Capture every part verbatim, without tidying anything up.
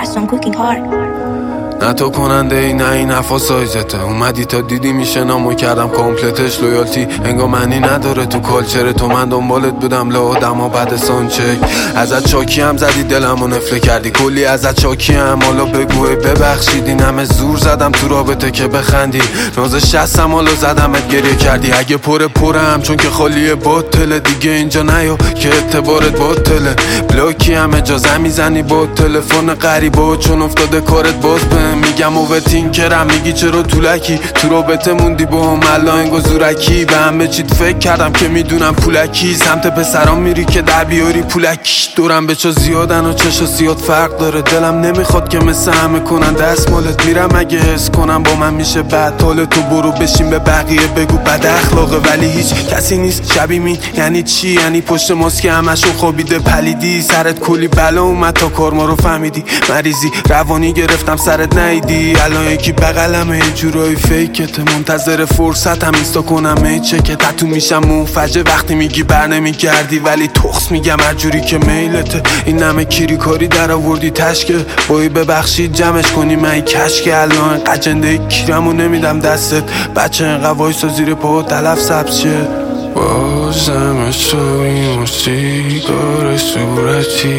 fast on cooking hard. نه تو کننده ای نه این حرفا سایزته. اومدی تا دیدی میشه نامو کردم کامپلتش. لویالتی انگار معنی نداره تو کالچر تو. من دنبالت بودم لادم و بعد سانچک. ازت چاکی هم زدی دلمو نفله کردی. کلی ازت چاکی هم حالا بگوی ببخشید. این همه زور زدم تو رابطه که بخندی. ناز شستم حالا زدمت گریه کردی. اگه پر پرم چون که خالیه باطله. دیگه اینجا نیا که اعتبارت باطله. بلاکی هم اجازه میزنی با تلفن غریبا چون افتاده کارت باز به میگم اوورتین کرم. میگی چرا طولکی تو رابطه موندی با هم الان انگار زورکی. به همه چیت فکر کردم که میدونم پولکی. سمت پسرام میری که در بیاری پولکی. دورم به چا زیادن و چشا زیاد فرق داره. دلم نمیخواد که مثل همه کنن دستمالت. میرم اگه حس کنم با من میشه بد. حال تو برو بشین به بقیه بگو بد اخلاقه ولی هیچ کسی نیست شبیه می. یعنی چی؟ یعنی پشت ماسک همشون خوابیده پلیدی. سرت کلی بلا اومد تا کار ما رو فهمیدی. مریضی روانی گرفتم سرت نیدی. الان یکی بغلمه یه جورایی فیکته. منتظر فرصتم اینستا کنم ای چکه. تتو میشم منفجر وقتی میگی بر نمیگردی. ولی تخص میگم هر جوری که میلته. این همه کیری کاری در آوردی تشکه. بایی ببخشید جمعش کنی من کشکه. الان قجنده کیرمو نمیدم دستت. بچه اینقدر وایسا زیر پا تلف سبز شه. بازم سویم و سیگار صورتی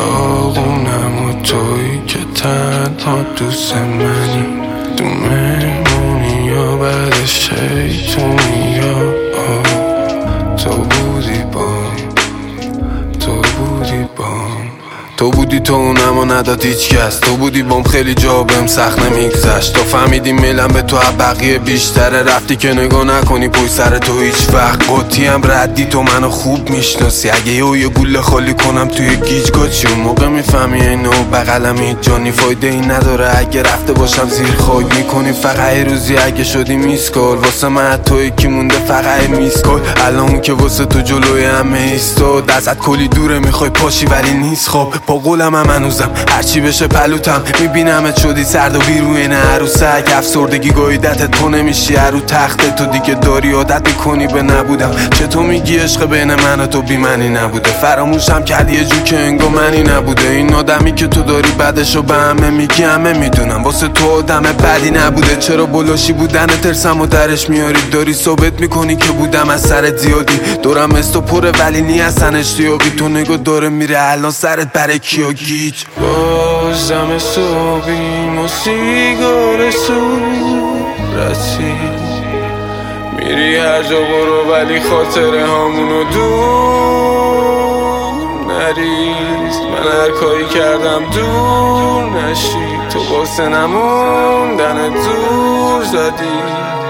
داغونم و توی که تنها دوست منی. تو مهمونی یا بعد شیطونی یا تو بودی بام تو بودی بام تو بودی تو اونمو نداد هیچ کس. تو بودی بام خیلی جا بهم سخت نمیگذشت. تا فهمیدی میلم به تو بقیه بیشتره. رفتی که نگاه نکنی پای سر تو هیچ وقت. قاطی هم ردی تو منو خوب میشناسی. اگه یه یه گوله خالی کنم توی گیجگاه چی اون موقع میفهمی اینو بغلم هیچ جانی فایده این نداره. اگه رفته باشم زیر خاک میکنی فقط یه روزی. اگه شدی میسکال واسه من تو یکی مونده فقط میسکال. الان اون که واسه تو جلوی همه ایستاد. ازت کلی دوره میخوای پاشی ولی نیست خواب. با قولم هم هنوزم هرچی بشه پلوتم. میبینمت شدی سرد و بیروی نه عروسک. افسردگی گاییدتت تو نمیشی هرو تخته. تو دیگه داری عادت میکنی به نبودم. چطور میگی عشق بین من و تو بی منی نبوده. فراموشم کردی یه جو که انگار منی نبوده. این آدمی که تو داری بعدشو به همه میگی همه میدونم واسه تو آدم بدی نبوده. چرا بلاشی بودن ترسم و درش میاری. داری ثابت میکنی که بودم از سرت زیادی. دورم استو پره ولی نی اصلا اشتیاقی. تو نگاه داره میره الان سرت برای کیا گیج. بازم صبحیم و سیگار صورتی. میری هر جا برو ولی خاطره هامونو دور نریز. من هر کاری کردم دور نشی. تو واسه نموندن دور زدی.